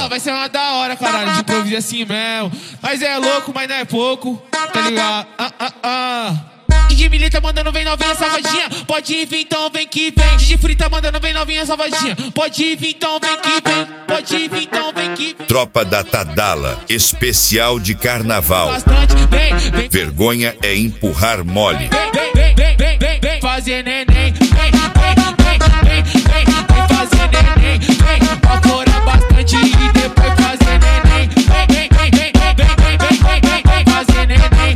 vai ser uma da hora, caralho, de improviso assim mesmo. Mas é louco, mas não é pouco, tá ligado? DJ Mili tá mandando vem novinha safadinha. Pode vir então, vem que vem. DJ Free tá mandando vem novinha safadinha. Pode vir então, vem que vem. Pode vir então, vem que vem. Tropa da Tadala, especial de carnaval. Bastante, vem. Vergonha é empurrar mole. Vem fazer neném. Vem fazer neném. Vem aflorar bastante e depois fazer neném. Vem fazer neném.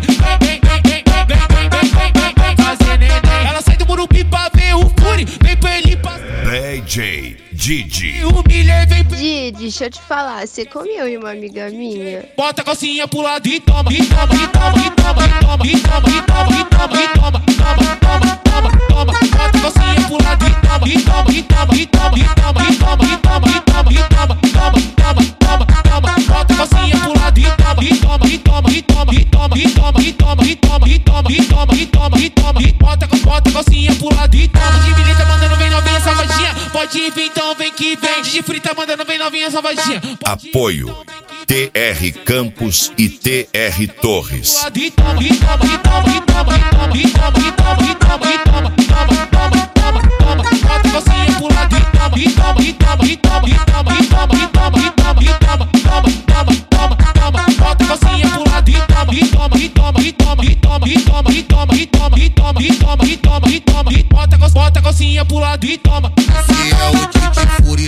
Fazer neném. Ela sai do Murupi pra ver o Fury. Vem pra ele pra... DJ Didi. Humilha, vem pra... Didi, deixa eu te falar, você comeu em uma amiga minha? Bota a calcinha pro lado e toma. E toma, e toma, e toma, e toma, e toma, e toma, e toma, e toma, toma. Bota a calcinha pro lado e toma. E toma, e toma, e toma, e toma, e toma, e toma, e toma, e toma, toma. Bota a calcinha pro lado e toma. E toma, e toma, e toma, e toma, e toma, e toma, e toma, e toma, e toma, e toma, e toma. Bota a calcinha pro lado e toma. De Mili tá mandando vem novinha safadinha. Pode vir então, vem que vem. DJ Free tá mandando vem novinha safadinha. Apoio TR Campos e TR Torres. Bota a calcinha pro lado e toma. Se é o Didi Fúria